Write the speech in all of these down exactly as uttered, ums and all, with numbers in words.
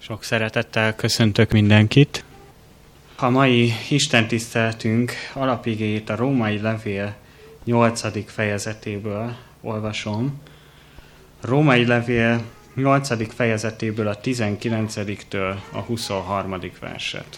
Sok szeretettel köszöntök mindenkit. A mai istentiszteletünk alapigéjét a Római Levél nyolcadik fejezetéből olvasom. A Római Levél nyolcadik fejezetéből a tizenkilencediktől a huszonharmadik verset.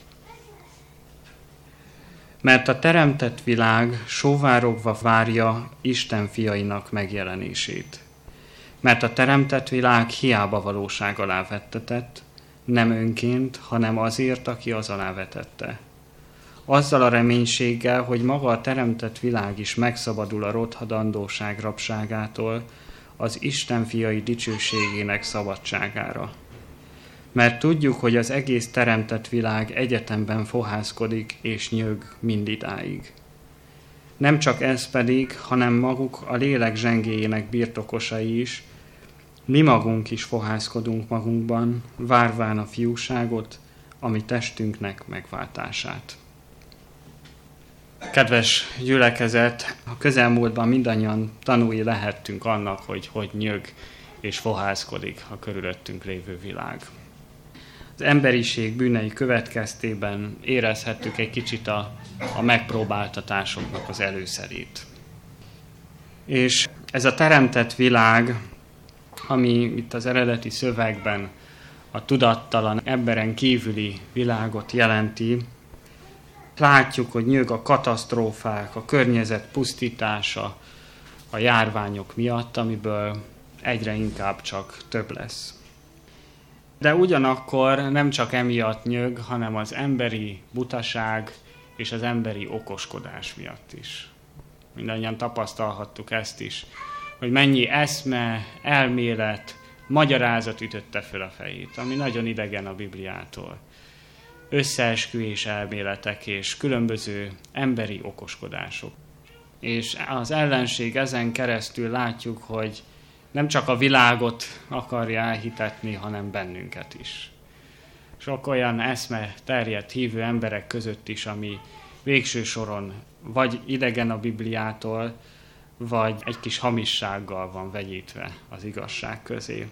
Mert a teremtett világ sóvárogva várja Isten fiainak megjelenését. Mert a teremtett világ hiába valóság alá vettetett, nem önként, hanem azért, aki az alá vetette. Azzal a reménységgel, hogy maga a teremtett világ is megszabadul a rothadandóság rabságától, az Isten fiai dicsőségének szabadságára. Mert tudjuk, hogy az egész teremtett világ egyetemben fohászkodik és nyög mindidáig. Nem csak ez pedig, hanem maguk a lélek zsengéjének birtokosai is, mi magunk is fohászkodunk magunkban, várván a fiúságot, ami testünknek megváltását. Kedves gyülekezet, a közelmúltban mindannyian tanúi lehettünk annak, hogy hogy nyög és fohászkodik a körülöttünk lévő világ. Az emberiség bűnei következtében érezhettük egy kicsit a, a megpróbáltatásoknak az előszerét. És ez a teremtett világ, ami itt az eredeti szövegben a tudattalan, emberen kívüli világot jelenti, látjuk, hogy nyög a katasztrófák, a környezet pusztítása, a járványok miatt, amiből egyre inkább csak több lesz. De ugyanakkor nem csak emiatt nyög, hanem az emberi butaság és az emberi okoskodás miatt is. Mindannyian tapasztalhattuk ezt is, hogy mennyi eszme, elmélet, magyarázat ütötte föl a fejét, ami nagyon idegen a Bibliától. Összeesküvés elméletek és különböző emberi okoskodások. És az ellenség ezen keresztül látjuk, hogy nem csak a világot akarja elhitetni, hanem bennünket is. Sok olyan eszme terjedt hívő emberek között is, ami végső soron vagy idegen a Bibliától, vagy egy kis hamissággal van vegyítve az igazság közé.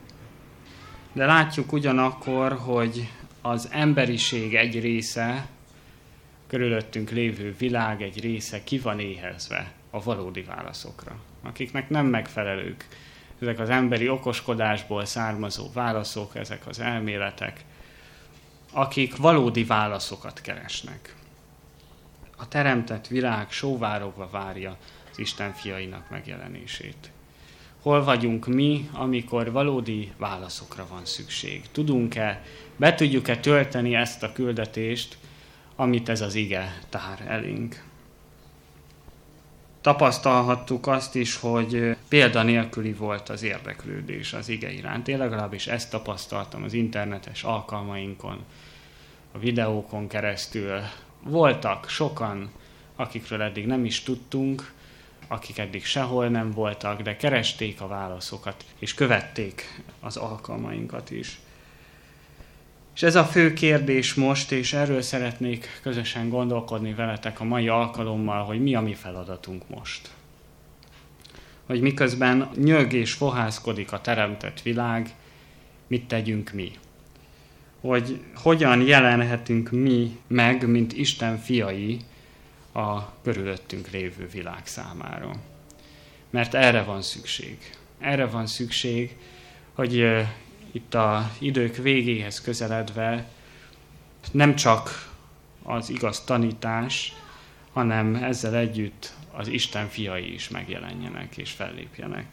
De látjuk ugyanakkor, hogy az emberiség egy része, körülöttünk lévő világ egy része ki van éhezve a valódi válaszokra, akiknek nem megfelelők ezek az emberi okoskodásból származó válaszok, ezek az elméletek, akik valódi válaszokat keresnek. A teremtett világ sóvárogva várja az Isten fiainak megjelenését. Hol vagyunk mi, amikor valódi válaszokra van szükség? Tudunk-e, be tudjuk-e tölteni ezt a küldetést, amit ez az ige tár elénk? Tapasztalhattuk azt is, hogy példa nélküli volt az érdeklődés az ige iránt. Én legalábbis ezt tapasztaltam az internetes alkalmainkon, a videókon keresztül. Voltak sokan, akikről eddig nem is tudtunk, akik eddig sehol nem voltak, de keresték a válaszokat, és követték az alkalmainkat is. És ez a fő kérdés most, és erről szeretnék közösen gondolkodni veletek a mai alkalommal, hogy mi a mi feladatunk most. Hogy miközben nyög és fohászkodik a teremtett világ, mit tegyünk mi? Hogy hogyan jelenhetünk mi meg, mint Isten fiai, a körülöttünk lévő világ számára. Mert erre van szükség. Erre van szükség, hogy uh, itt az idők végéhez közeledve nem csak az igaz tanítás, hanem ezzel együtt az Isten fiai is megjelenjenek és fellépjenek.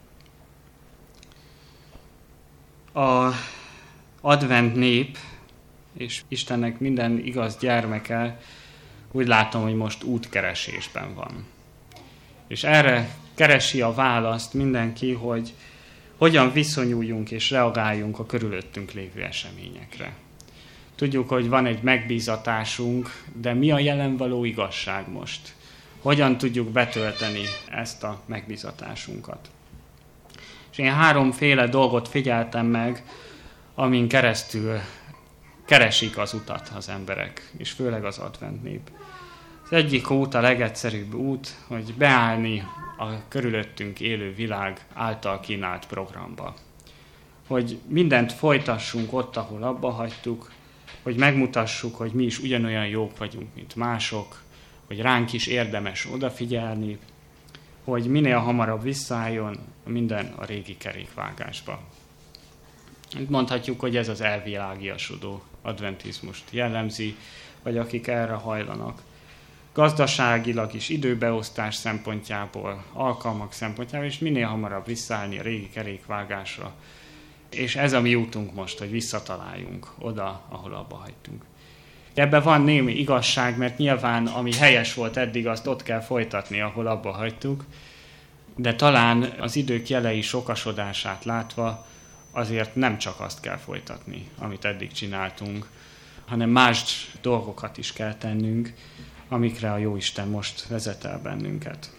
A advent nép és Istennek minden igaz gyermeke úgy látom, hogy most útkeresésben van. És erre keresi a választ mindenki, hogy hogyan viszonyuljunk és reagáljunk a körülöttünk lévő eseményekre. Tudjuk, hogy van egy megbízatásunk, de mi a jelen való igazság most? Hogyan tudjuk betölteni ezt a megbízatásunkat? És én háromféle dolgot figyeltem meg, amin keresztül keresik az utat az emberek, és főleg az advent nép. Az egyik út, a legegyszerűbb út, hogy beállni a körülöttünk élő világ által kínált programba. hogy mindent folytassunk ott, ahol abba hagytuk, hogy megmutassuk, hogy mi is ugyanolyan jók vagyunk, mint mások, hogy ránk is érdemes odafigyelni, hogy minél hamarabb visszaálljon minden a régi kerékvágásba. Mondhatjuk, hogy ez az elvilágiasodó adventizmust jellemzi, vagy akik erre hajlanak. Gazdaságilag is, időbeosztás szempontjából, alkalmak szempontjából, és minél hamarabb visszaállni a régi kerékvágásra. És ez a mi útunk most, hogy visszataláljunk oda, ahol abba hagytunk. Ebben van némi igazság, mert nyilván ami helyes volt eddig, azt ott kell folytatni, ahol abba hagytuk, de talán az idők jelei sokasodását látva azért nem csak azt kell folytatni, amit eddig csináltunk, hanem más dolgokat is kell tennünk, amikre a Jóisten most vezet el bennünket.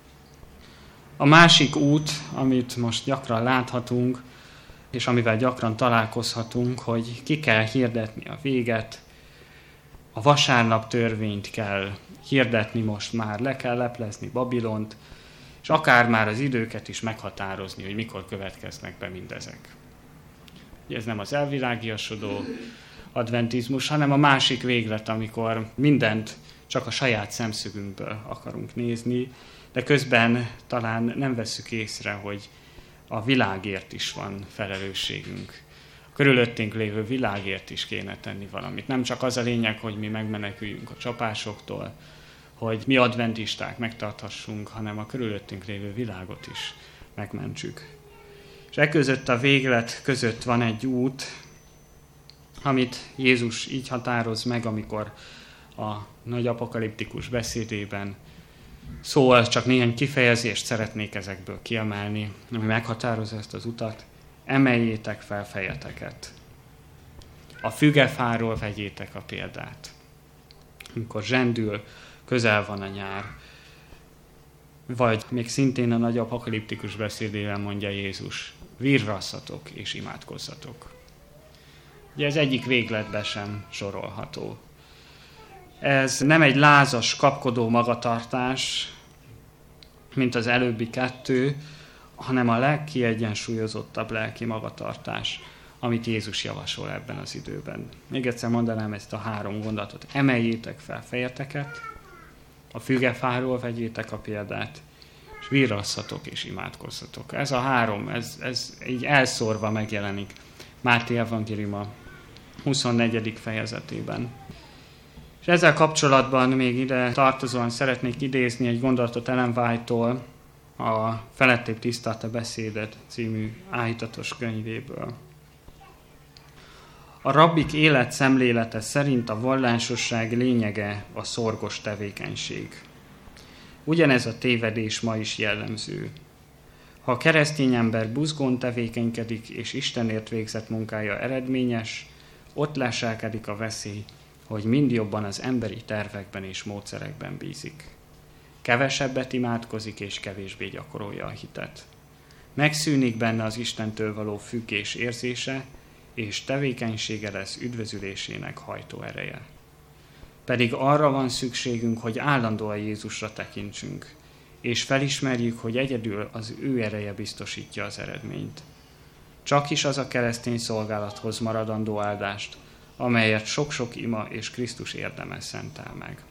A másik út, amit most gyakran láthatunk, és amivel gyakran találkozhatunk, hogy ki kell hirdetni a véget, a vasárnap törvényt kell hirdetni most már, le kell leplezni Babilont, és akár már az időket is meghatározni, hogy mikor következnek be mindezek. Ez nem az elvilágiasodó adventizmus, hanem a másik véglet, amikor mindent csak a saját szemszögünkből akarunk nézni, de közben talán nem vesszük észre, hogy a világért is van felelősségünk. A körülöttünk lévő világért is kéne tenni valamit. Nem csak az a lényeg, hogy mi megmeneküljünk a csapásoktól, hogy mi adventisták megtarthassunk, hanem a körülöttünk lévő világot is megmentsük. És e között a véglet között van egy út, amit Jézus így határoz meg, amikor a nagy apokaliptikus beszédében szól, csak néhány kifejezést szeretnék ezekből kiemelni, ami meghatározza ezt az utat. Emeljétek fel fejeteket. A fügefáról vegyétek a példát. Amikor zsendül, közel van a nyár. Vagy még szintén a nagy apokaliptikus beszédében mondja Jézus, virrasszatok és imádkozzatok. Ugye ez egyik végletbe sem sorolható. Ez nem egy lázas, kapkodó magatartás, mint az előbbi kettő, hanem a legkiegyensúlyozottabb lelki magatartás, amit Jézus javasol ebben az időben. Még egyszer mondanám ezt a három gondolatot. Emeljétek fel fejeteket, a fügefáról vegyétek a példát, és virrasszatok és imádkozzatok. Ez a három, ez, ez így elszórva megjelenik Máté evangéliuma huszonnegyedik fejezetében. És ezzel kapcsolatban még ide tartozóan szeretnék idézni egy gondolatot Ellen White-tól, a Felettébb tisztelte beszédet című áhítatos könyvéből. A rabbik életszemlélete szerint a vallásosság lényege a szorgos tevékenység. Ugyanez a tévedés ma is jellemző. Ha a keresztény ember buzgón tevékenykedik és Istenért végzett munkája eredményes, ott leselkedik a veszély, hogy mind jobban az emberi tervekben és módszerekben bízik. Kevesebbet imádkozik és kevésbé gyakorolja a hitet. Megszűnik benne az Istentől való függés érzése, és tevékenysége lesz üdvözülésének hajtó ereje. Pedig arra van szükségünk, hogy állandóan Jézusra tekintsünk, és felismerjük, hogy egyedül az ő ereje biztosítja az eredményt. Csak is az a keresztény szolgálathoz maradandó áldást, amelyet sok-sok ima és Krisztus érdeme szentel meg.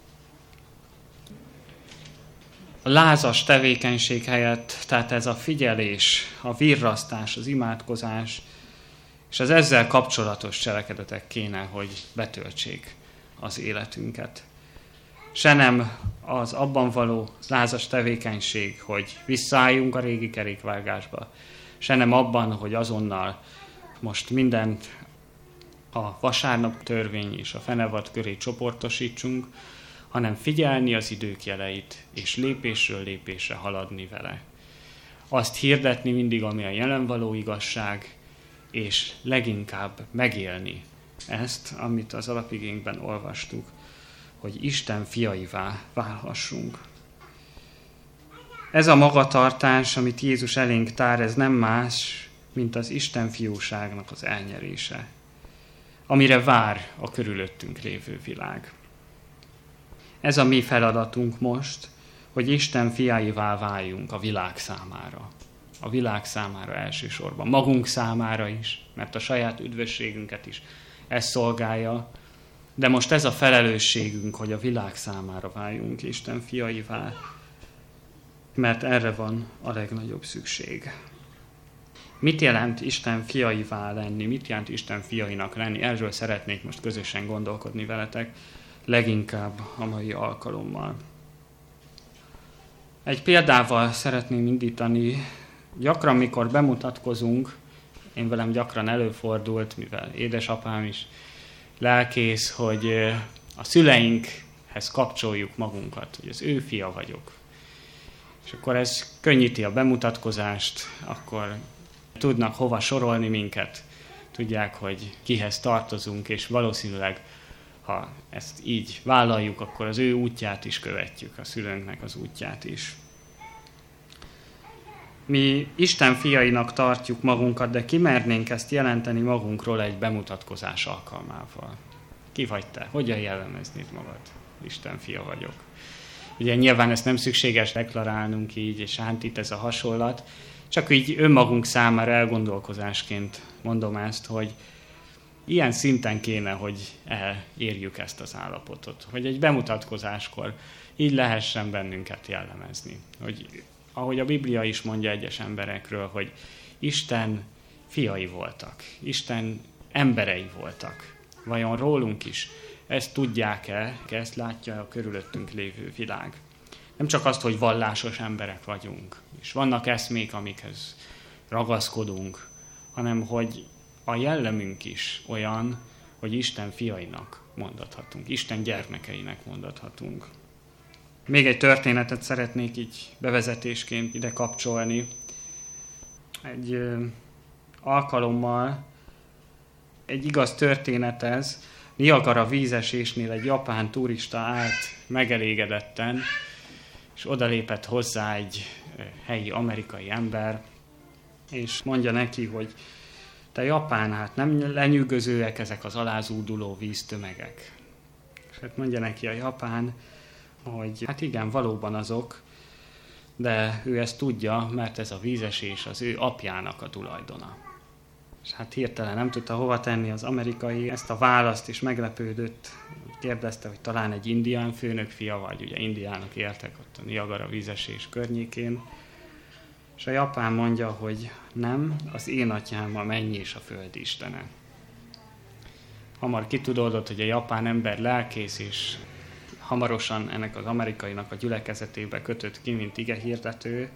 A lázas tevékenység helyett, tehát ez a figyelés, a virrasztás, az imádkozás, és az ezzel kapcsolatos cselekedetek kéne, hogy betöltsék az életünket. Se nem az abban való lázas tevékenység, hogy visszaálljunk a régi kerékvágásba, se nem abban, hogy azonnal most mindent a vasárnap törvény és a fenevad köré csoportosítsunk, hanem figyelni az idők jeleit, és lépésről lépésre haladni vele. Azt hirdetni mindig, ami a jelen való igazság, és leginkább megélni ezt, amit az alapigénkben olvastuk, hogy Isten fiaivá válhassunk. Ez a magatartás, amit Jézus elénk tár, ez nem más, mint az Isten fiúságnak az elnyerése, amire vár a körülöttünk lévő világ. Ez a mi feladatunk most, hogy Isten fiáivá váljunk a világ számára. a világ számára elsősorban, magunk számára is, mert a saját üdvösségünket is ez szolgálja, de most ez a felelősségünk, hogy a világ számára váljunk Isten fiaivá, mert erre van a legnagyobb szükség. Mit jelent Isten fiaivá lenni? Mit jelent Isten fiainak lenni? Erről szeretnék most közösen gondolkodni veletek, leginkább a mai alkalommal. Egy példával szeretném indítani. Gyakran, mikor bemutatkozunk, én velem gyakran előfordult, mivel édesapám is lelkész, hogy a szüleinkhez kapcsoljuk magunkat, hogy az ő fia vagyok. És akkor ez könnyíti a bemutatkozást, akkor tudnak hova sorolni minket, tudják, hogy kihez tartozunk, és valószínűleg, ha ezt így vállaljuk, akkor az ő útját is követjük, a szülőnknek az útját is. Mi Isten fiainak tartjuk magunkat, de kimernénk ezt jelenteni magunkról egy bemutatkozás alkalmával. Ki vagy te? Hogyan jellemeznéd magad? Isten fia vagyok. Ugye nyilván ezt nem szükséges deklarálnunk így, és hát itt ez a hasonlat, csak így önmagunk számára elgondolkozásként mondom ezt, hogy ilyen szinten kéne, hogy elérjük ezt az állapotot, hogy egy bemutatkozáskor így lehessen bennünket jellemezni. Hogy, ahogy a Biblia is mondja egyes emberekről, hogy Isten fiai voltak, Isten emberei voltak. Vajon rólunk is ezt tudják-e, ezt látja a körülöttünk lévő világ? Nem csak azt, hogy vallásos emberek vagyunk, és vannak eszmék, amikhez ragaszkodunk, hanem hogy a jellemünk is olyan, hogy Isten fiainak mondhathatunk, Isten gyermekeinek mondhathatunk. Még egy történetet szeretnék így bevezetésként ide kapcsolni. Egy ö, alkalommal, egy igaz történet ez, Niagara vízesésnél egy japán turista állt megelégedetten, és odalépett hozzá egy helyi amerikai ember, és mondja neki, hogy te Japán, hát nem lenyűgözőek ezek az alázúduló víztömegek. És hát mondja neki a japán, hogy hát igen, valóban azok, de ő ezt tudja, mert ez a vízesés az ő apjának a tulajdona. És hát hirtelen nem tudta hova tenni az amerikai ezt a választ, és meglepődött. Kérdezte, hogy talán egy indián főnök fia vagy, ugye indiánok éltek ott a Niagara vízesés környékén. És a japán mondja, hogy nem, az én atyám a menny és a föld istene. Hamar kitudódott, hogy a japán ember lelkész, és hamarosan ennek az amerikainak a gyülekezetébe kötött ki, mint igehirdető,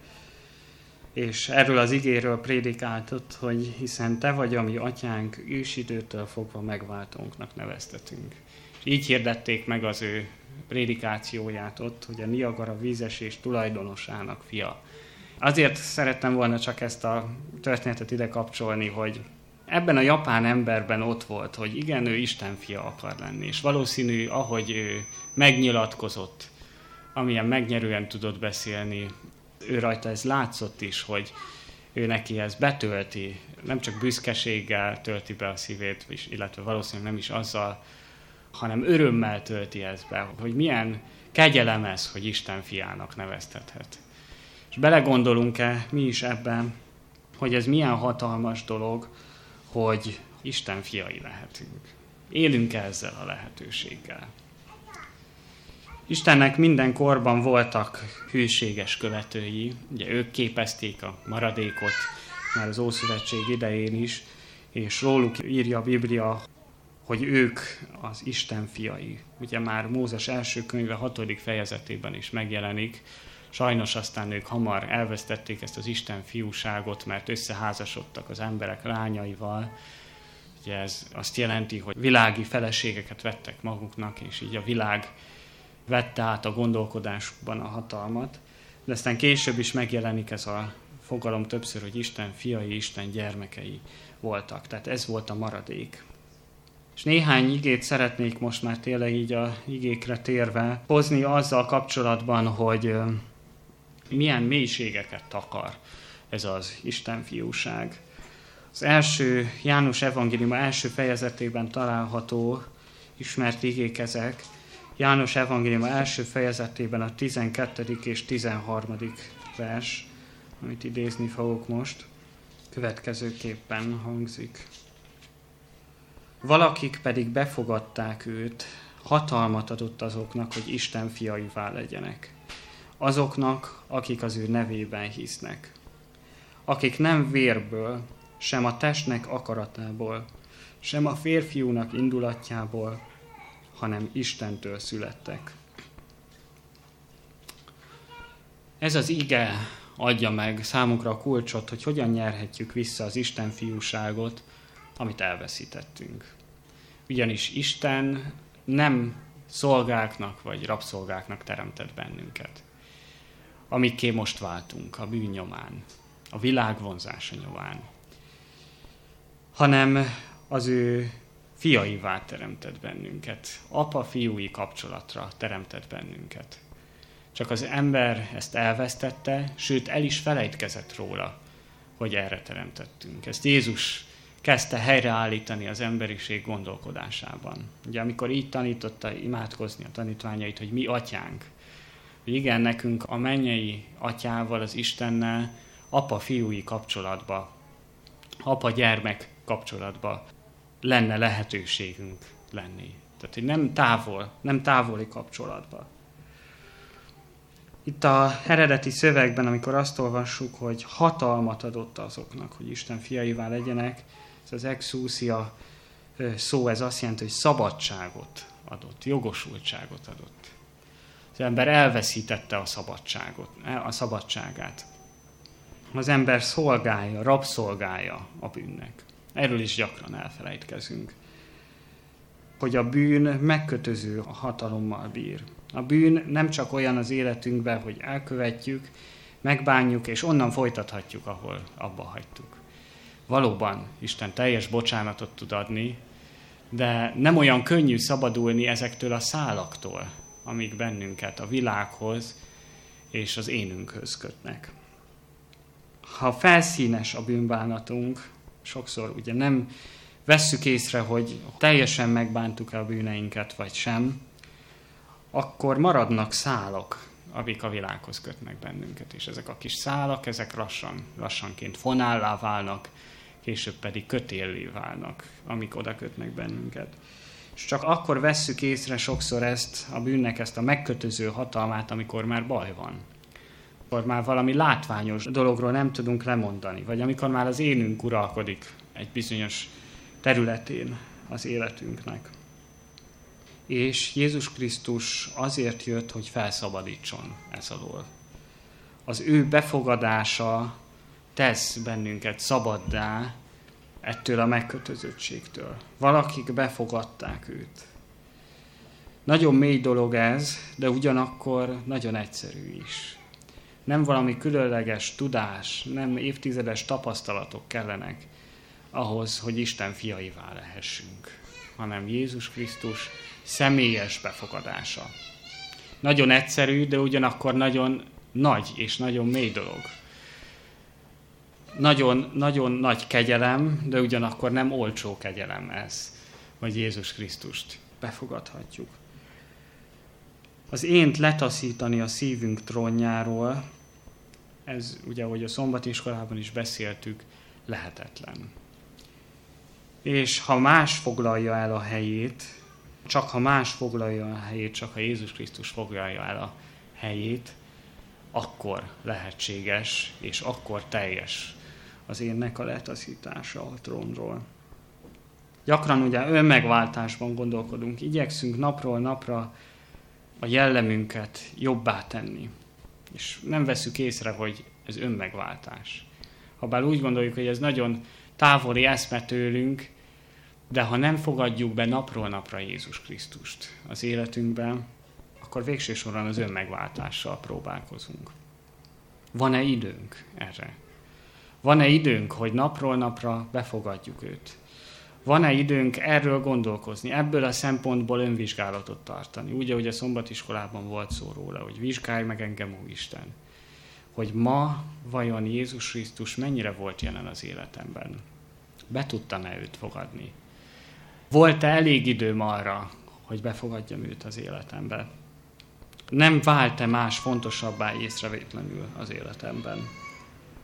és erről az igéről prédikáltott, hogy hiszen te vagy a mi atyánk, ősidőtől fogva megváltónknak neveztetünk. És így hirdették meg az ő prédikációját ott, hogy a Niagara vízesés tulajdonosának fia. Azért szerettem volna csak ezt a történetet ide kapcsolni, hogy ebben a japán emberben ott volt, hogy igen, ő Isten fia akar lenni, és valószínű, ahogy ő megnyilatkozott, amilyen megnyerően tudott beszélni, ő rajta ez látszott is, hogy ő neki ez betölti, nem csak büszkeséggel tölti be a szívét, illetve valószínűleg nem is azzal, hanem örömmel tölti ezt be, hogy milyen kegyelem ez, hogy Isten fiának neveztethet. És belegondolunk-e mi is ebben, hogy ez milyen hatalmas dolog, hogy Isten fiai lehetünk. Élünk-e ezzel a lehetőséggel? Istennek minden korban voltak hűséges követői, ugye ők képezték a maradékot már az Ószövetség idején is, és róluk írja a Biblia, hogy ők az Isten fiai. Ugye már Mózes első könyve hatodik fejezetében is megjelenik, sajnos aztán ők hamar elvesztették ezt az Isten fiúságot, mert összeházasodtak az emberek lányaival. Ugye ez azt jelenti, hogy világi feleségeket vettek maguknak, és így a világ vette át a gondolkodásukban a hatalmat, de aztán később is megjelenik ez a fogalom többször, hogy Isten fiai, Isten gyermekei voltak. Tehát ez volt a maradék. És néhány igét szeretnék most már tényleg így a igékre térve hozni azzal kapcsolatban, hogy milyen mélységeket takar ez az Isten fiúság. Az első János evangéliuma első fejezetében található ismert igék ezek. János evangéliuma első fejezetében a tizenkettedik és tizenharmadik vers. amit idézni fogok most, következőképpen hangzik. Valakik pedig befogadták őt, hatalmat adott azoknak, hogy Isten fiaivá legyenek. Azoknak, akik az ő nevében hisznek. Akik nem vérből, sem a testnek akaratából, sem a férfiúnak indulatjából, hanem Istentől születtek. Ez az ige adja meg számunkra a kulcsot, hogy hogyan nyerhetjük vissza az Isten fiúságot, amit elveszítettünk. Ugyanis Isten nem szolgáknak vagy rabszolgáknak teremtett bennünket, amikké most váltunk a bűn nyomán, a világ vonzása nyomán, hanem az ő fiaivá teremtett bennünket, apa-fiúi kapcsolatra teremtett bennünket. Csak az ember ezt elvesztette, sőt el is felejtkezett róla, hogy erre teremtettünk. Ezt Jézus kezdte helyreállítani az emberiség gondolkodásában. Ugye amikor így tanította imádkozni a tanítványait, hogy mi atyánk, hogy igen, nekünk a mennyei atyával, az Istennel apa-fiúi kapcsolatba, apa-gyermek kapcsolatba lenne lehetőségünk lenni. Tehát, hogy nem távol, nem távoli kapcsolatba. Itt a eredeti szövegben, amikor azt olvassuk, hogy hatalmat adott azoknak, hogy Isten fiaivá legyenek, ez az exousia szó, ez azt jelenti, hogy szabadságot adott, jogosultságot adott. Az ember elveszítette a szabadságot, a szabadságát. Az ember szolgálja, rabszolgálja a bűnnek. Erről is gyakran elfelejtkezünk. Hogy a bűn megkötöző hatalommal bír. A bűn nem csak olyan az életünkben, hogy elkövetjük, megbánjuk, és onnan folytathatjuk, ahol abba hagytuk. Valóban Isten teljes bocsánatot tud adni, de nem olyan könnyű szabadulni ezektől a szálaktól, amik bennünket a világhoz és az énünkhöz kötnek. Ha felszínes a bűnbánatunk, sokszor ugye nem vesszük észre, hogy teljesen megbántuk-e a bűneinket, vagy sem, akkor maradnak szálak, amik a világhoz kötnek bennünket. És ezek a kis szálak, ezek lassan, lassanként fonállá válnak, később pedig kötéllé válnak, amik oda kötnek bennünket. És csak akkor vesszük észre sokszor ezt, a bűnnek ezt a megkötöző hatalmát, amikor már baj van. Amikor már valami látványos dologról nem tudunk lemondani, vagy amikor már az énünk uralkodik egy bizonyos területén az életünknek. És Jézus Krisztus azért jött, hogy felszabadítson ez alól. Az ő befogadása tesz bennünket szabaddá ettől a megkötözöttségtől. Valakik befogadták őt. Nagyon mély dolog ez, de ugyanakkor nagyon egyszerű is. Nem valami különleges tudás, nem évtizedes tapasztalatok kellenek ahhoz, hogy Isten fiaivá lehessünk, hanem Jézus Krisztus személyes befogadása. Nagyon egyszerű, de ugyanakkor nagyon nagy és nagyon mély dolog. Nagyon, nagyon nagy kegyelem, de ugyanakkor nem olcsó kegyelem ez, hogy Jézus Krisztust befogadhatjuk. Az ént letaszítani a szívünk trónjáról, ez ugye, ahogy a szombatiskolában is beszéltük, lehetetlen. És ha más foglalja el a helyét, csak ha más foglalja a helyét, csak ha Jézus Krisztus foglalja el a helyét, akkor lehetséges, és akkor teljes az énnek a letaszítása a trónról. Gyakran ugye önmegváltásban gondolkodunk, igyekszünk napról napra a jellemünket jobbá tenni, és nem veszük észre, hogy ez önmegváltás. Habár úgy gondoljuk, hogy ez nagyon távoli eszme tőlünk, de ha nem fogadjuk be napról napra Jézus Krisztust az életünkben, akkor végső soron az önmegváltással próbálkozunk. Van-e időnk erre? Van-e időnk, hogy napról napra befogadjuk őt? Van-e időnk erről gondolkozni, ebből a szempontból önvizsgálatot tartani? Úgy, ahogy a szombatiskolában volt szó róla, hogy vizsgálj meg engem, ó Isten, hogy ma vajon Jézus Krisztus mennyire volt jelen az életemben? Be tudtam-e őt fogadni? Volt-e elég időm arra, hogy befogadjam őt az életembe? Nem vált-e más fontosabbá észrevétlenül az életemben?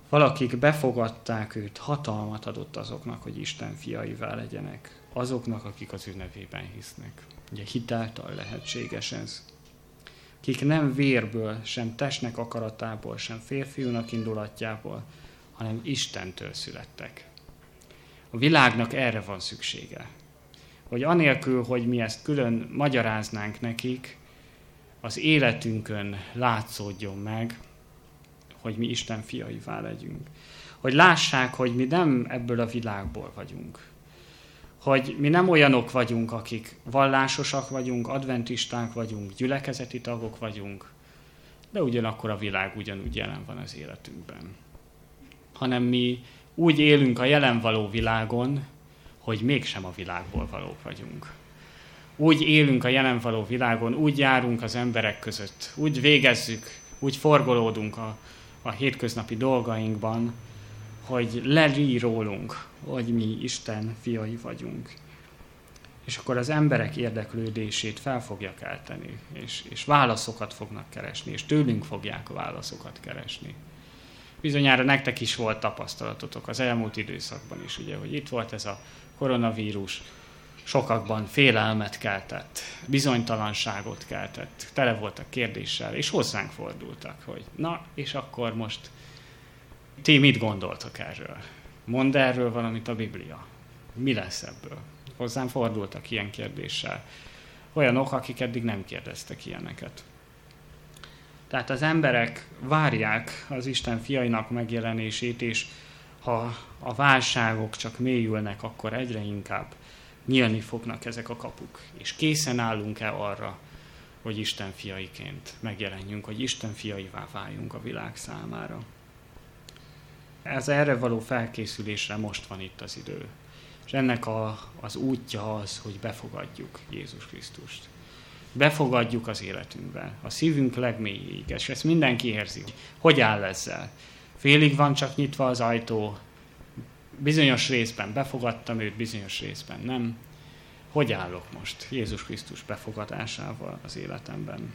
Valakik befogadták őt, hatalmat adott azoknak, hogy Isten fiaivá legyenek. Azoknak, akik az ő nevében hisznek. Ugye hitáltal lehetséges ez. Akik nem vérből, sem testnek akaratából, sem férfiúnak indulatjából, hanem Istentől születtek. A világnak erre van szüksége. Hogy anélkül, hogy mi ezt külön magyaráznánk nekik, az életünkön látszódjon meg, hogy mi Isten fiaivá legyünk. Hogy lássák, hogy mi nem ebből a világból vagyunk. Hogy mi nem olyanok vagyunk, akik vallásosak vagyunk, adventisták vagyunk, gyülekezeti tagok vagyunk, de ugyanakkor a világ ugyanúgy jelen van az életünkben. Hanem mi úgy élünk a jelen való világon, hogy mégsem a világból valók vagyunk. Úgy élünk a jelen való világon, úgy járunk az emberek között, úgy végezzük, úgy forgolódunk a, a hétköznapi dolgainkban, hogy lerír rólunk, hogy mi Isten fiai vagyunk. És akkor az emberek érdeklődését fel fogja kelteni, és, és válaszokat fognak keresni, és tőlünk fogják a válaszokat keresni. Bizonyára nektek is volt tapasztalatotok az elmúlt időszakban is, ugye, hogy itt volt ez a koronavírus, sokakban félelmet keltett, bizonytalanságot keltett, tele voltak kérdéssel, és hozzánk fordultak, hogy na, és akkor most ti mit gondoltok erről? Mondd erről valamit a Biblia. Mi lesz ebből? Hozzám fordultak ilyen kérdéssel. Olyanok, akik eddig nem kérdeztek ilyeneket. Tehát az emberek várják az Isten fiainak megjelenését, és ha a válságok csak mélyülnek, akkor egyre inkább nyílni fognak ezek a kapuk. És készen állunk-e arra, hogy Isten fiaiként megjelenjünk, hogy Isten fiaivá váljunk a világ számára. Ez erre való felkészülésre most van itt az idő. És ennek a, az útja az, hogy befogadjuk Jézus Krisztust. Befogadjuk az életünkbe, a szívünk legmélyéig, és ezt mindenki érzi. Hogy áll ezzel? Félig van csak nyitva az ajtó, bizonyos részben befogadtam őt, bizonyos részben nem. Hogy állok most Jézus Krisztus befogadásával az életemben?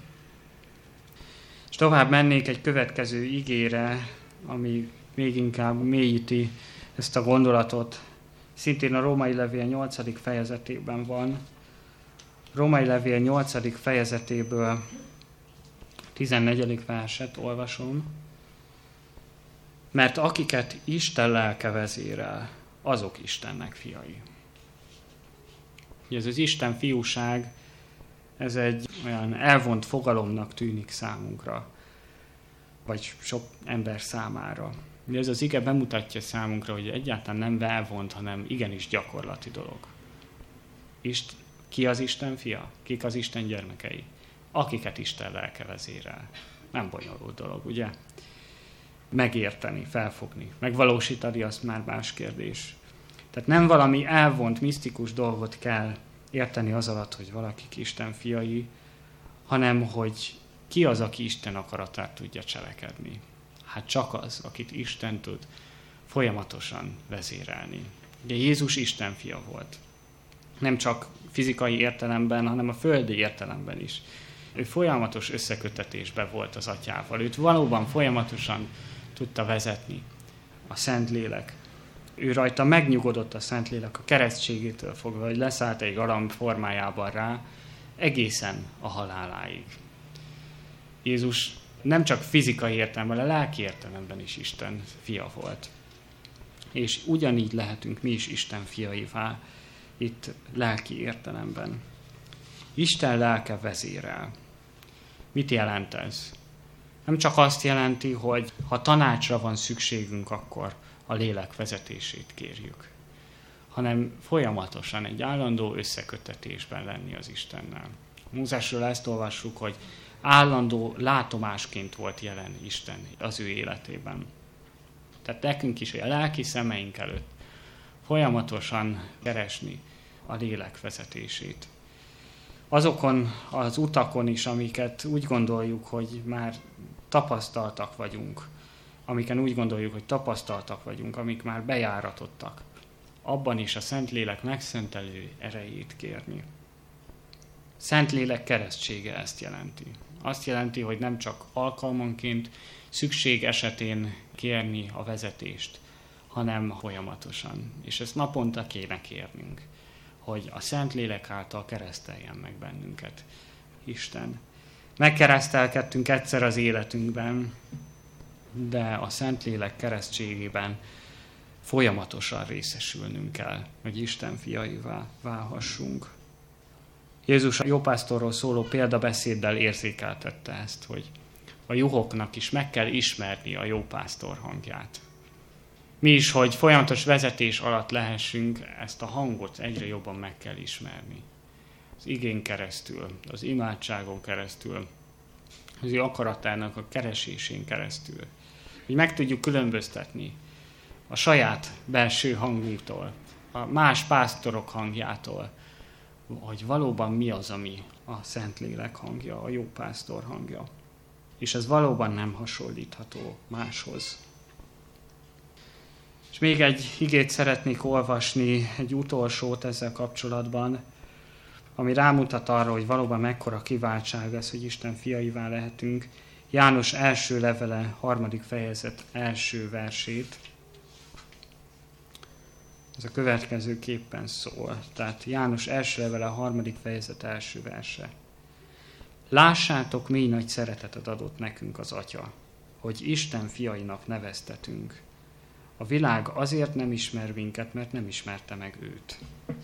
És tovább mennék egy következő igére, ami még inkább mélyíti ezt a gondolatot. Szintén a Római Levél nyolcadik fejezetében van. Római Levél nyolcadik fejezetéből tizennegyedik verset olvasom. Mert akiket Isten lelke vezérel, azok Istennek fiai. Ez az Isten fiúság, ez egy olyan elvont fogalomnak tűnik számunkra, vagy sok ember számára. Ez az ige bemutatja számunkra, hogy egyáltalán nem elvont, hanem igenis gyakorlati dolog. Isten, ki az Isten fia? Kik az Isten gyermekei? Akiket Isten lelke vezérel. Nem bonyolult dolog, ugye? Megérteni, felfogni, megvalósítani, azt már más kérdés. Tehát nem valami elvont, misztikus dolgot kell érteni az alatt, hogy valakik Isten fiai, hanem hogy ki az, aki Isten akaratát tudja cselekedni. Hát csak az, akit Isten tud folyamatosan vezérelni. Ugye Jézus Isten fia volt. Nem csak fizikai értelemben, hanem a földi értelemben is. Ő folyamatos összekötetésben volt az atyával. Őt valóban folyamatosan tudta vezetni a Szentlélek. Ő rajta megnyugodott a Szentlélek a keresztségétől fogva, hogy leszállt egy galamb formájában rá, egészen a haláláig. Jézus nem csak fizikai értelemben, a lelki értelemben is Isten fia volt. És ugyanígy lehetünk mi is Isten fiaivá, itt lelki értelemben. Isten lelke vezérel. Mit jelent ez? Nem csak azt jelenti, hogy ha tanácsra van szükségünk, akkor a lélek vezetését kérjük, hanem folyamatosan egy állandó összekötetésben lenni az Istennel. Mózesről ezt olvassuk, hogy állandó látomásként volt jelen Isten az ő életében. Tehát nekünk is a lelki szemeink előtt folyamatosan keresni a lélek vezetését. Azokon az utakon is, amiket úgy gondoljuk, hogy már tapasztaltak vagyunk, amiken úgy gondoljuk, hogy tapasztaltak vagyunk, amik már bejáratottak, abban is a Szentlélek megszentelő erejét kérni. Szentlélek keresztsége ezt jelenti. Azt jelenti, hogy nem csak alkalmanként, szükség esetén kérni a vezetést, hanem folyamatosan. És ezt naponta kéne kérnünk, hogy a Szentlélek által kereszteljen meg bennünket Isten. Megkeresztelkedtünk egyszer az életünkben, de a Szentlélek keresztségében folyamatosan részesülnünk kell, hogy Isten fiaivá válhassunk. Jézus a jópásztorról szóló példabeszéddel érzékeltette ezt, hogy a juhoknak is meg kell ismerni a jópásztor hangját. Mi is, hogy folyamatos vezetés alatt lehessünk, ezt a hangot egyre jobban meg kell ismerni. Az igén keresztül, az imádságon keresztül, az ő akaratának a keresésén keresztül. Hogy meg tudjuk különböztetni a saját belső hangunktól, a más pásztorok hangjától, hogy valóban mi az, ami a Szentlélek hangja, a jó pásztor hangja. És ez valóban nem hasonlítható máshoz. És még egy igét szeretnék olvasni, egy utolsót ezzel kapcsolatban, ami rámutat arra, hogy valóban mekkora kiváltság ez, hogy Isten fiaivá lehetünk. János első levele, harmadik fejezet első versét. Ez a következőképpen szól. Tehát János első levele, harmadik fejezet első verse. Lássátok, mély nagy szeretetet adott nekünk az Atya, hogy Isten fiainak neveztetünk. A világ azért nem ismer minket, mert nem ismerte meg őt.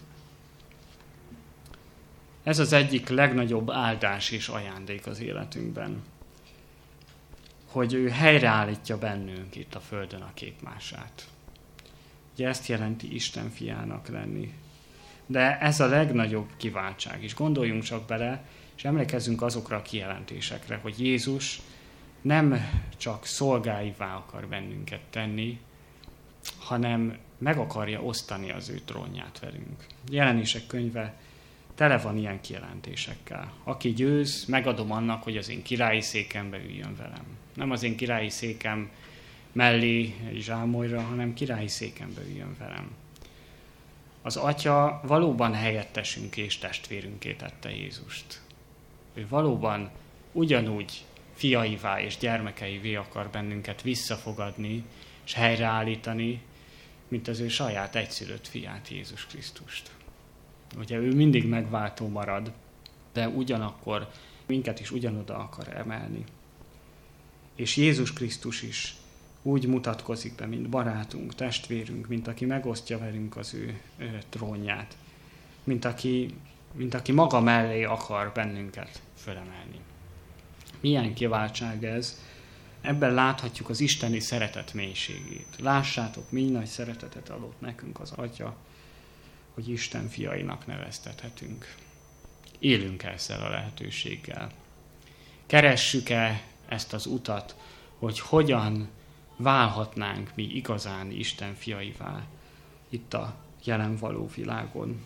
Ez az egyik legnagyobb áldás és ajándék az életünkben, hogy ő helyreállítja bennünk itt a földön a képmását. Ugye ezt jelenti Isten fiának lenni. De ez a legnagyobb kiváltság is. Gondoljunk csak bele, és emlékezzünk azokra a kijelentésekre, hogy Jézus nem csak szolgáivá akar bennünket tenni, hanem meg akarja osztani az ő trónját velünk. Jelenések könyve tele van ilyen kijelentésekkel. Aki győz, megadom annak, hogy az én királyi székembe üljön velem. Nem az én királyi székem mellé egy zsámolyra, hanem királyi székembe üljön velem. Az Atya valóban helyettesünk és testvérünké tette Jézust. Ő valóban ugyanúgy fiaivá és gyermekeivé akar bennünket visszafogadni és helyreállítani, mint az ő saját egyszülött fiát, Jézus Krisztust. Ugye ő mindig megváltó marad, de ugyanakkor minket is ugyanoda akar emelni. És Jézus Krisztus is úgy mutatkozik be, mint barátunk, testvérünk, mint aki megosztja velünk az ő, ő trónját, mint aki, mint aki maga mellé akar bennünket fölemelni. Milyen kiváltság ez? Ebben láthatjuk az isteni szeretet mélységét. Lássátok, mi nagy szeretetet adott nekünk az Atya, hogy Isten fiainak neveztethetünk. Élünk ezzel a lehetőséggel. Keressük-e ezt az utat, hogy hogyan válhatnánk mi igazán Isten fiaivá itt a jelen való világon.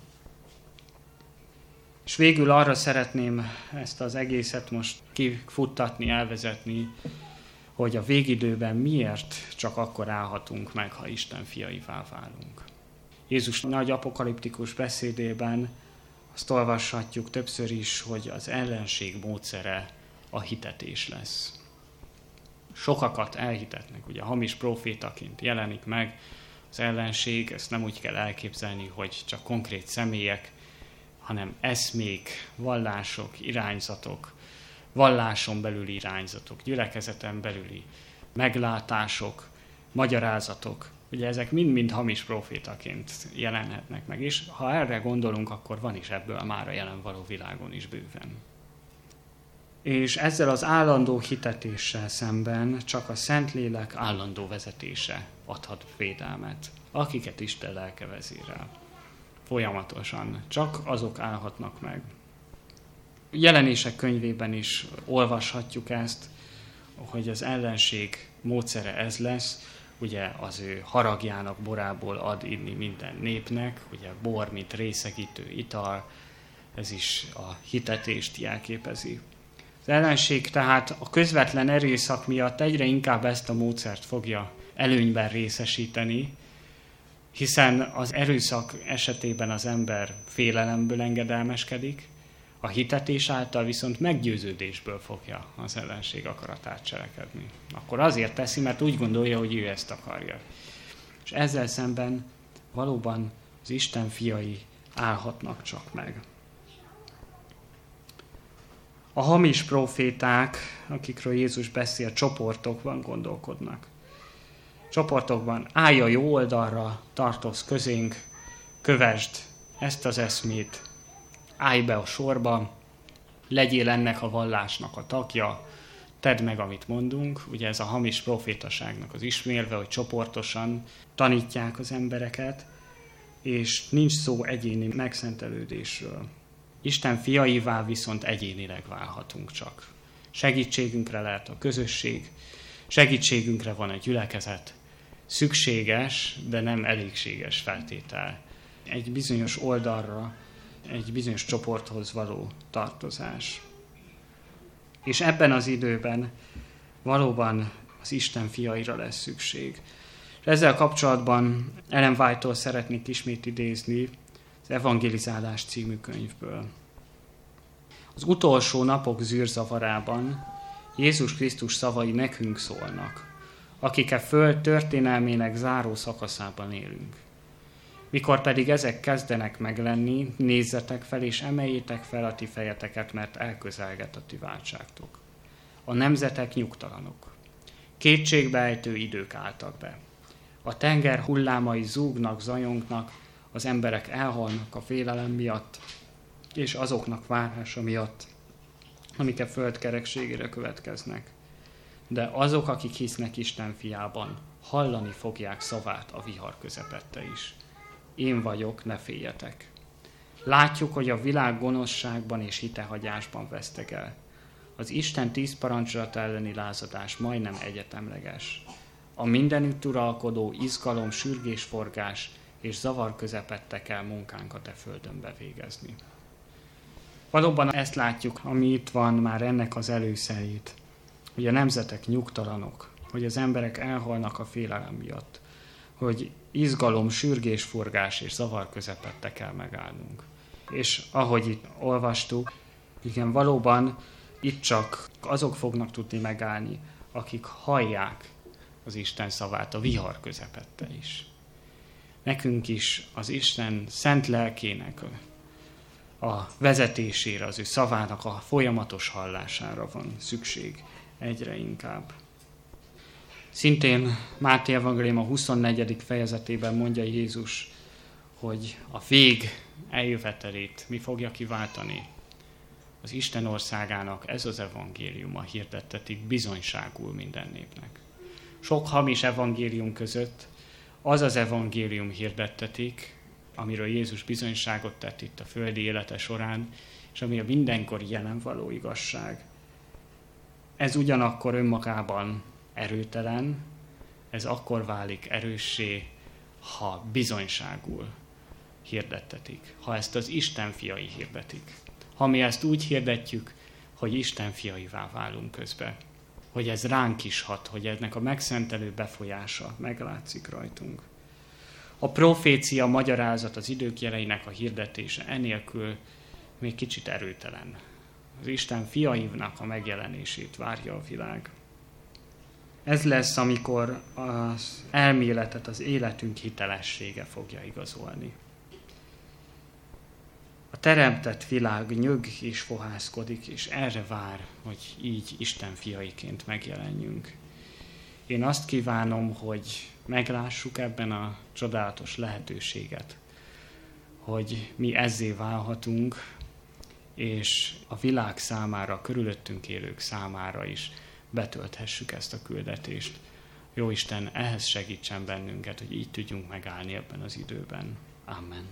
És végül arra szeretném ezt az egészet most kifuttatni, elvezetni, hogy a végidőben miért csak akkor állhatunk meg, ha Isten fiaivá válunk. Jézus nagy apokaliptikus beszédében azt olvashatjuk többször is, hogy az ellenség módszere a hitetés lesz. Sokakat elhitetnek, ugye hamis profétaként jelenik meg az ellenség, ezt nem úgy kell elképzelni, hogy csak konkrét személyek, hanem eszmék, vallások, irányzatok, valláson belüli irányzatok, gyülekezeten belüli meglátások, magyarázatok, ugye ezek mind-mind hamis profétaként jelenhetnek meg, és ha erre gondolunk, akkor van is ebből már a jelen való világon is bőven. És ezzel az állandó hitetéssel szemben csak a Szentlélek állandó vezetése adhat védelmet, akiket Isten lelke vezérel. Folyamatosan. Csak azok állhatnak meg. Jelenések könyvében is olvashatjuk ezt, hogy az ellenség módszere ez lesz, ugye az ő haragjának borából ad inni minden népnek, ugye bor, mint részegítő ital, ez is a hitetést jelképezi. Az ellenség tehát a közvetlen erőszak miatt egyre inkább ezt a módszert fogja előnyben részesíteni, hiszen az erőszak esetében az ember félelemből engedelmeskedik, A hitetés által viszont meggyőződésből fogja az ellenség akaratát cselekedni. Akkor azért teszi, mert úgy gondolja, hogy ő ezt akarja. És ezzel szemben valóban az Isten fiai állhatnak csak meg. A hamis proféták, akikről Jézus beszél, csoportokban gondolkodnak. Csoportokban állj a jó oldalra, tartozz közénk, kövesd ezt az eszmét, állj be a sorba, legyél ennek a vallásnak a tagja, tedd meg, amit mondunk. Ugye ez a hamis profétaságnak az ismérve, hogy csoportosan tanítják az embereket, és nincs szó egyéni megszentelődésről. Isten fiaivá viszont egyénileg válhatunk csak. Segítségünkre lehet a közösség, segítségünkre van a gyülekezet, szükséges, de nem elégséges feltétel. Egy bizonyos oldalra, egy bizonyos csoporthoz való tartozás. És ebben az időben valóban az Isten fiaira lesz szükség. És ezzel kapcsolatban Ellen White-tól szeretnék ismét idézni az Evangelizálás című könyvből. Az utolsó napok zűrzavarában Jézus Krisztus szavai nekünk szólnak, akik a föld történelmének záró szakaszában élünk. Mikor pedig ezek kezdenek meglenni, nézzetek fel és emeljétek fel a ti fejeteket, mert elközelget a ti váltságtok. A nemzetek nyugtalanok. Kétségbeejtő idők álltak be. A tenger hullámai zúgnak, zajongnak, az emberek elhalnak a félelem miatt, és azoknak várása miatt, amik a föld kerekségére következnek. De azok, akik hisznek Isten fiában, hallani fogják szavát a vihar közepette is. Én vagyok, ne féljetek. Látjuk, hogy a világ gonoszságban és hitehagyásban vesztek el. Az Isten tíz parancsolata elleni lázadás majdnem egyetemleges. A mindenütt uralkodó izgalom, sürgésforgás és zavar közepette kell munkánkat e földön bevégezni. Valóban ezt látjuk, ami itt van már ennek az előszerét, hogy a nemzetek nyugtalanok, hogy az emberek elhalnak a félelem miatt, hogy izgalom, sürgésforgás és zavar közepette kell megállnunk. És ahogy itt olvastuk, igen, valóban itt csak azok fognak tudni megállni, akik hallják az Isten szavát a vihar közepette is. Nekünk is az Isten szent lelkének a vezetésére, az ő szavának a folyamatos hallására van szükség egyre inkább. Szintén Máté evangélium a huszonnegyedik fejezetében mondja Jézus, hogy a vég eljövetelét mi fogja kiváltani. Az Isten országának ez az evangéliuma hirdettetik bizonyságul minden népnek. Sok hamis evangélium között az az evangélium hirdettetik, amiről Jézus bizonyságot tett itt a földi élete során, és ami a mindenkori jelen való igazság. Ez ugyanakkor önmagában erőtelen, ez akkor válik erőssé, ha bizonyságul hirdettetik, ha ezt az Isten fiai hirdetik. Ha mi ezt úgy hirdetjük, hogy Isten fiaivá válunk közbe, hogy ez ránk is hat, hogy ennek a megszentelő befolyása meglátszik rajtunk. A profécia magyarázat, az idők jeleinek a hirdetése enélkül még kicsit erőtelen. Az Isten fiaivnak a megjelenését várja a világ. Ez lesz, amikor az elméletet, az életünk hitelessége fogja igazolni. A teremtett világ nyög és fohászkodik, és erre vár, hogy így Isten fiaiként megjelenjünk. Én azt kívánom, hogy meglássuk ebben a csodálatos lehetőséget, hogy mi ezzé válhatunk, és a világ számára, a körülöttünk élők számára is betölthessük ezt a küldetést. Jóisten, ehhez segítsen bennünket, hogy így tudjunk megállni ebben az időben. Amen.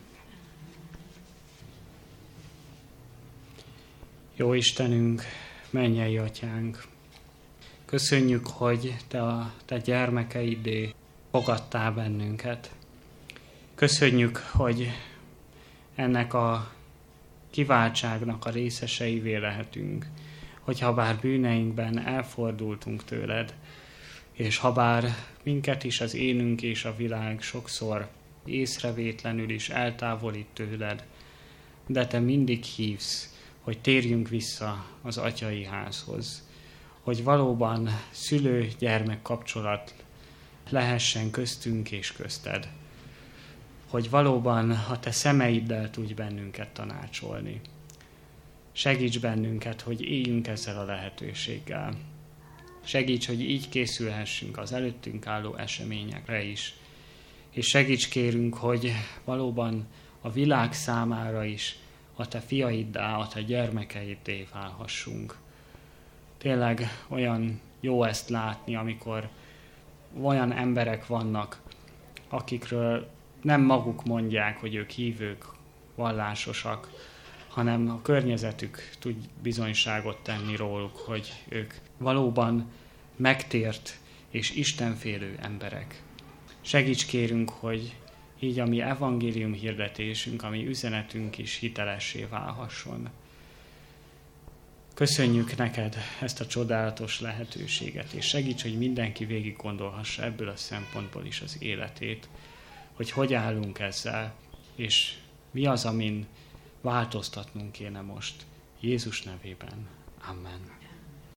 Jó Istenünk, mennyei Atyánk, köszönjük, hogy Te a Te gyermekeiddé fogadtál bennünket. Köszönjük, hogy ennek a kiváltságnak a részeseivé lehetünk, hogy ha bár bűneinkben elfordultunk tőled, és ha bár minket is az énünk és a világ sokszor észrevétlenül is eltávolít tőled, de Te mindig hívsz, hogy térjünk vissza az atyai házhoz, hogy valóban szülő-gyermek kapcsolat lehessen köztünk és közted, hogy valóban a te szemeiddel tudj bennünket tanácsolni. Segíts bennünket, hogy éljünk ezzel a lehetőséggel. Segíts, hogy így készülhessünk az előttünk álló eseményekre is. És segíts kérünk, hogy valóban a világ számára is a te fiaiddá, a te gyermekeidé válhassunk. Tényleg olyan jó ezt látni, amikor olyan emberek vannak, akikről nem maguk mondják, hogy ők hívők, vallásosak, hanem a környezetük tud bizonyságot tenni róluk, hogy ők valóban megtért és istenfélő emberek. Segíts kérünk, hogy így a mi evangélium hirdetésünk, a mi üzenetünk is hitelessé válhasson. Köszönjük neked ezt a csodálatos lehetőséget, és segíts, hogy mindenki végig gondolhassa ebből a szempontból is az életét, hogy hogy állunk ezzel, és mi az, amin változtatnunk kéne most. Jézus nevében. Amen.